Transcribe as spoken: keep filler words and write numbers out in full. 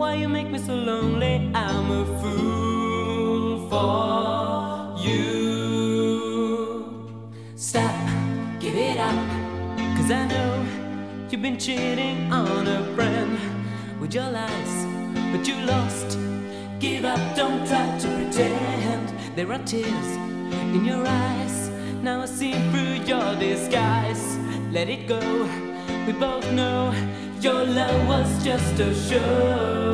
Why you make me so lonely? I'm a fool for you. Stop, give it up, 'cause I know you've been cheating on a friend with your lies, but you lost. Give up, don't try to pretend. There are tears in your eyes. Now I see through your disguise. Let it go, we both know your love was just a show.